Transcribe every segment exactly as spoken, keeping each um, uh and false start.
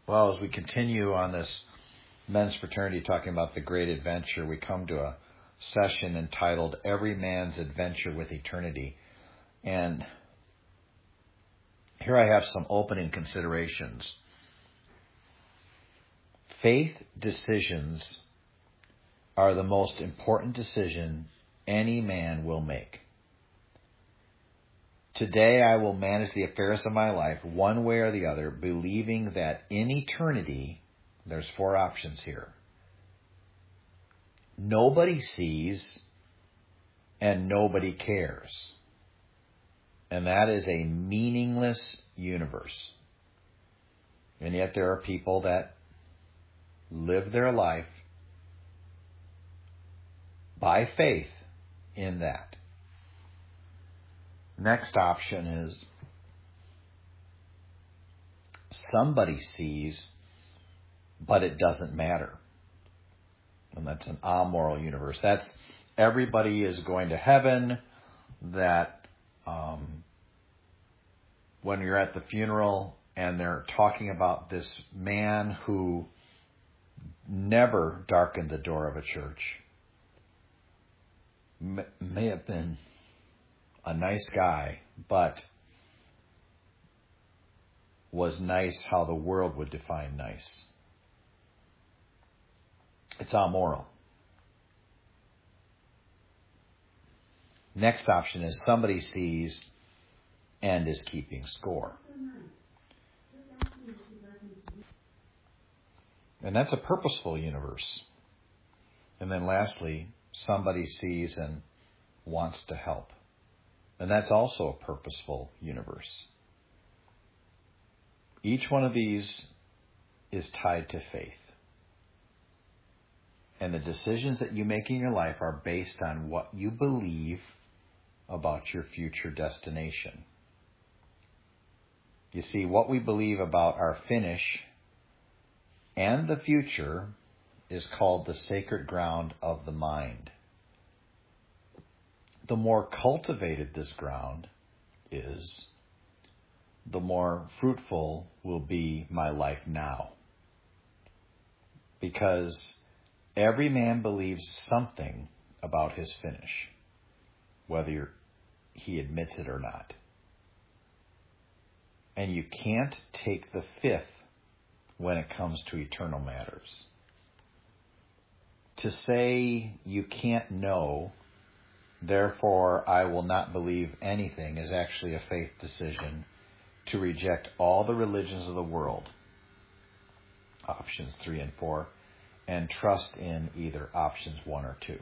Well, as we continue on this men's fraternity talking about the great adventure, we come to a session entitled Every Man's Adventure with Eternity. And here I have some opening considerations. Faith decisions are the most important decision any man will make. Today I will manage the affairs of my life one way or the other, believing that in eternity, there's four options here. Nobody sees and nobody cares. And that is a meaningless universe. And yet there are people that live their life by faith in that. Next option is somebody sees, but it doesn't matter. And that's an amoral universe. That's everybody is going to heaven. That um, when you're at the funeral and they're talking about this man who never darkened the door of a church, may, may have been a nice guy, but was nice how the world would define nice. It's amoral. Next option is somebody sees and is keeping score. And that's a purposeful universe. And then lastly, somebody sees and wants to help. And that's also a purposeful universe. Each one of these is tied to faith. And the decisions that you make in your life are based on what you believe about your future destination. You see, what we believe about our finish and the future is called the sacred ground of the mind. The more cultivated this ground is, the more fruitful will be my life now. Because every man believes something about his finish, whether he admits it or not. And you can't take the fifth when it comes to eternal matters. To say you can't know, therefore I will not believe anything, is actually a faith decision to reject all the religions of the world, options three and four, and trust in either options one or two.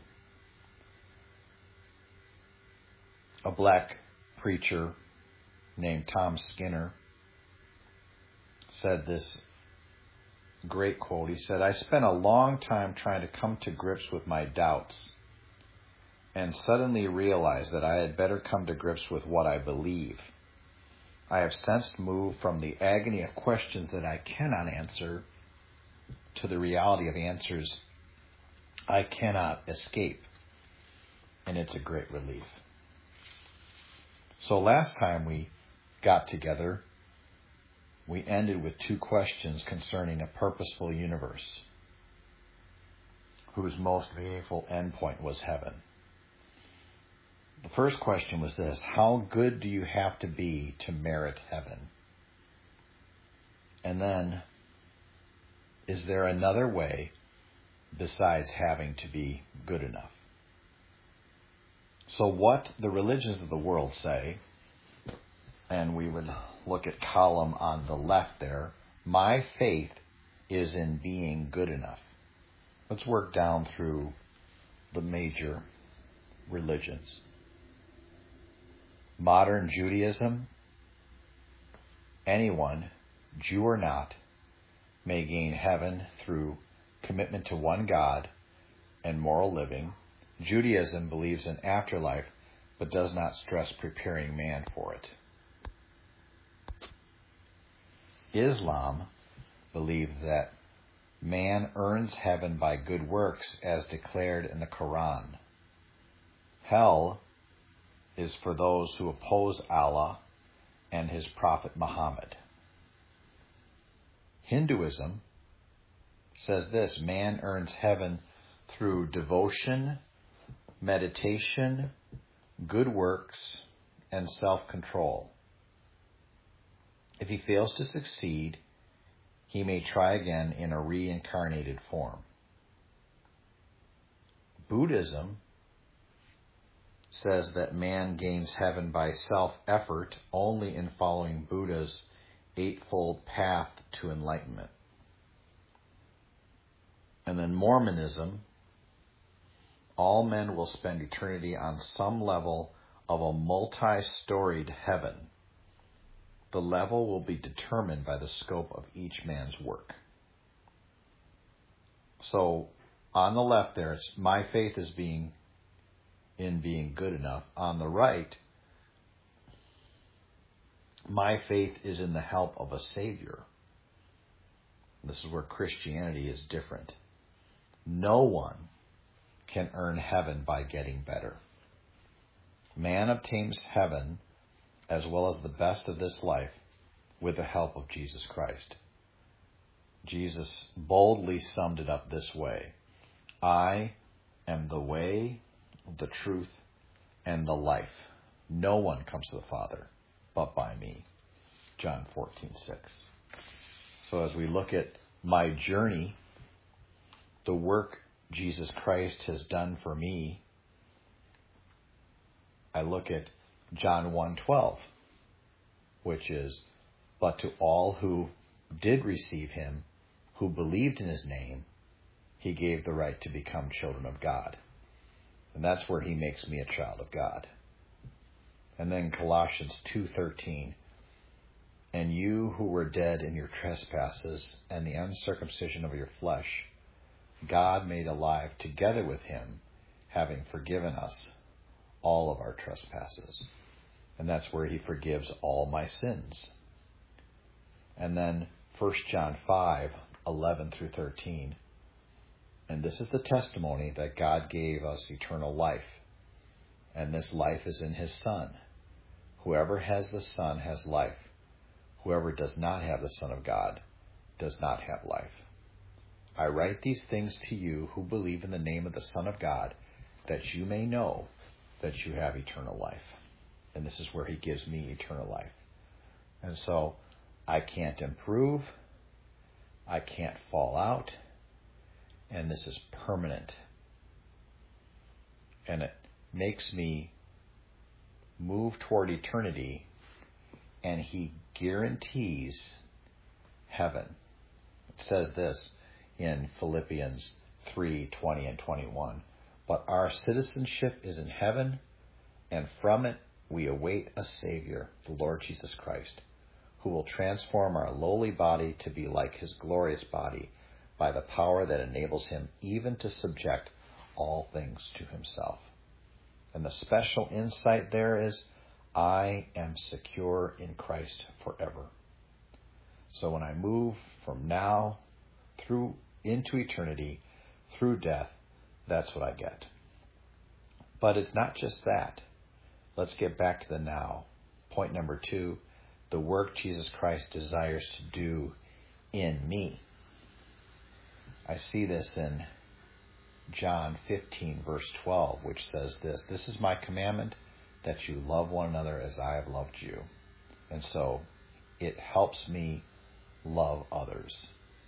A black preacher named Tom Skinner said this great quote. He said, "I spent a long time trying to come to grips with my doubts and suddenly realized that I had better come to grips with what I believe. I have since moved from the agony of questions that I cannot answer to the reality of answers I cannot escape. And it's a great relief." So last time we got together, we ended with two questions concerning a purposeful universe, whose most meaningful endpoint was heaven. The first question was this: how good do you have to be to merit heaven? And then, is there another way besides having to be good enough? So what the religions of the world say, and we would look at column on the left there, my faith is in being good enough. Let's work down through the major religions. Modern Judaism: anyone, Jew or not, may gain heaven through commitment to one God and moral living. Judaism believes in afterlife, but does not stress preparing man for it. Islam believes that man earns heaven by good works as declared in the Quran. Hell is for those who oppose Allah and his prophet Muhammad. Hinduism says this: man earns heaven through devotion, meditation, good works, and self-control. If he fails to succeed, he may try again in a reincarnated form. Buddhism says that man gains heaven by self-effort only in following Buddha's eightfold path to enlightenment. And then Mormonism: all men will spend eternity on some level of a multi-storied heaven. The level will be determined by the scope of each man's work. So on the left there, it's my faith is being in being good enough. On the right, my faith is in the help of a Savior. This is where Christianity is different. No one can earn heaven by getting better. Man obtains heaven as well as the best of this life with the help of Jesus Christ. Jesus boldly summed it up this way: I am the way, the truth, and the life. No one comes to the Father but by me. John fourteen six. So as we look at my journey, the work Jesus Christ has done for me, I look at John one twelve, which is, but to all who did receive him, who believed in his name, he gave the right to become children of God. And that's where he makes me a child of God. And then Colossians two thirteen, and you who were dead in your trespasses and the uncircumcision of your flesh, God made alive together with him, having forgiven us all of our trespasses. And that's where he forgives all my sins. And then First John five eleven through thirteen. And this is the testimony that God gave us eternal life, and this life is in his Son. Whoever has the Son has life. Whoever does not have the Son of God does not have life. I write these things to you who believe in the name of the Son of God, that you may know that you have eternal life. And this is where he gives me eternal life. And so I can't improve. I can't fall out. And this is permanent. And it makes me move toward eternity, and he guarantees heaven. It says this in Philippians three twenty and twenty-one. But our citizenship is in heaven, and from it we await a Savior, the Lord Jesus Christ, who will transform our lowly body to be like his glorious body by the power that enables him even to subject all things to himself. And the special insight there is, I am secure in Christ forever. So when I move from now through into eternity, through death, that's what I get. But it's not just that. Let's get back to the now. Point number two, the work Jesus Christ desires to do in me. I see this in John fifteen, verse twelve, which says this: this is my commandment, that you love one another as I have loved you. And so it helps me love others.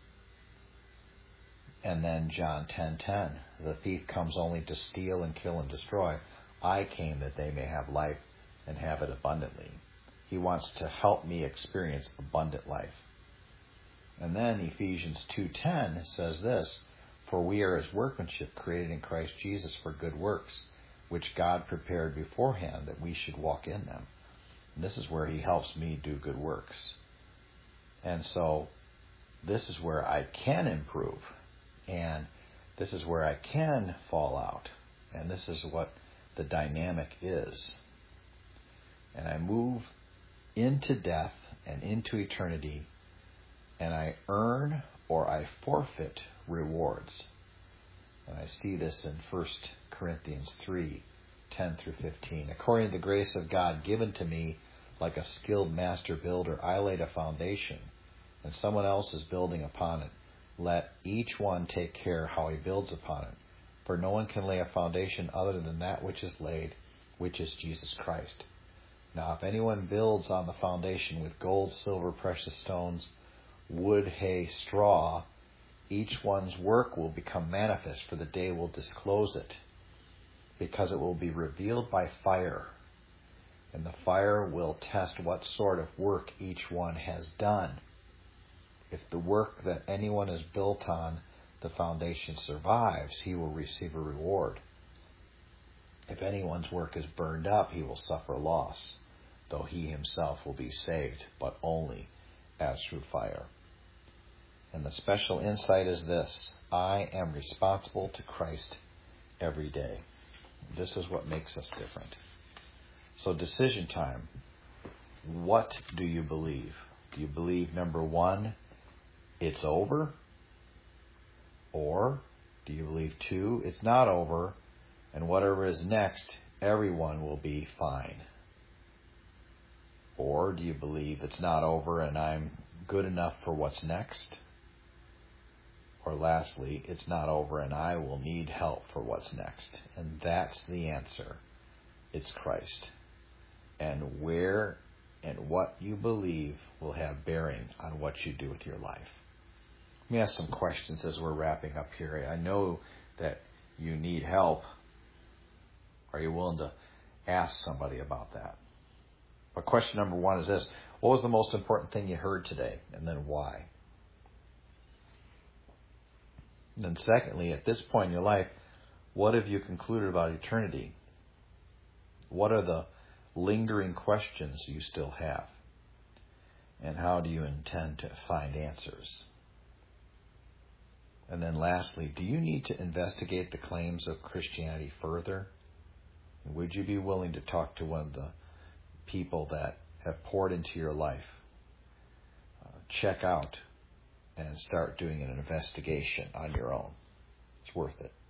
And then John ten ten, the thief comes only to steal and kill and destroy. I came that they may have life and have it abundantly. He wants to help me experience abundant life. And then Ephesians two ten says this: for we are his workmanship, created in Christ Jesus for good works, which God prepared beforehand that we should walk in them. And this is where he helps me do good works. And so this is where I can improve. And this is where I can fall out. And this is what the dynamic is. And I move into death and into eternity, and I earn or I forfeit rewards. And I see this in First Corinthians three ten through fifteen. According to the grace of God given to me, like a skilled master builder, I laid a foundation, and someone else is building upon it, let each one take care how he builds upon it. For no one can lay a foundation other than that which is laid, which is Jesus Christ. Now, if anyone builds on the foundation with gold, silver, precious stones, wood, hay, straw, each one's work will become manifest, for the day will disclose it, because it will be revealed by fire. And the fire will test what sort of work each one has done. If the work that anyone has built on the foundation survives, he will receive a reward. If anyone's work is burned up, he will suffer loss, though he himself will be saved, but only as through fire. And the special insight is this: I am responsible to Christ every day. This is what makes us different. So decision time. What do you believe? Do you believe, number one, it's over? Or do you believe, two, it's not over, and whatever is next, everyone will be fine? Or do you believe it's not over and I'm good enough for what's next? Or lastly, it's not over and I will need help for what's next. And that's the answer. It's Christ. And where and what you believe will have bearing on what you do with your life. Let me ask some questions as we're wrapping up here. I know that you need help. Are you willing to ask somebody about that? But question number one is this: what was the most important thing you heard today? And then why? And then secondly, at this point in your life, what have you concluded about eternity? What are the lingering questions you still have? And how do you intend to find answers? And then lastly, do you need to investigate the claims of Christianity further? Would you be willing to talk to one of the people that have poured into your life? Uh, check out and start doing an investigation on your own. It's worth it.